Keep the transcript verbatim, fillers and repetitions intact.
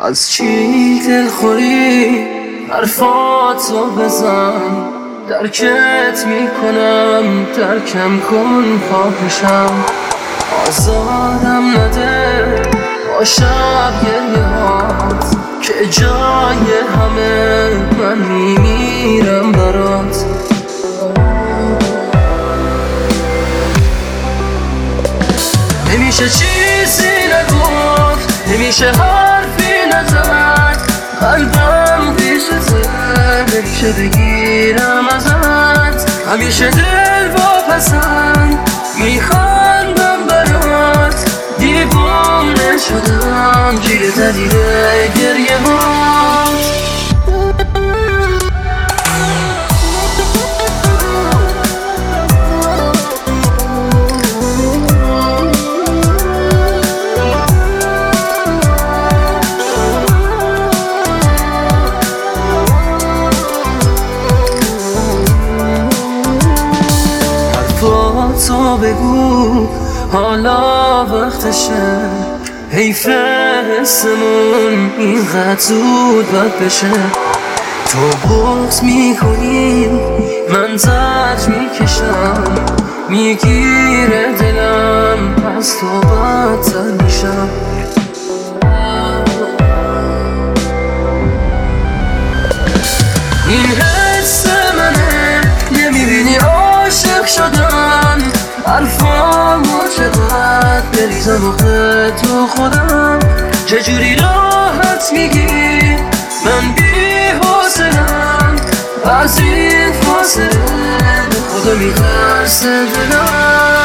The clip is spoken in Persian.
از چی دلخوری حرفاتو بزن، درکت میکنم، درکم کن خواهشم. آزادم نده با شب گریهات که جای همه من میمیرم برات. نمیشه چیزی نگفت، نمیشه حرفی نزد، قلبم بیشتر نمیشه بگیرم ازت. همیشه دل با پسند میخندم برات، دیوانه شدم گیر دلیل گریه هات. تو بگو حالا وقتشه، حیف حسمون اینقدر زود بد بشه. تو بغض میکنی من زجر میکشم، میگیره دلم از تو بدتر میشم. این حس منه نمیبینی عاشق شدم، حرفامو چقدر بریزم آخه تو خودم. چجوری راحت میگی من بی حوصله‌ام، از این فاصله به خدا میترسه دلم.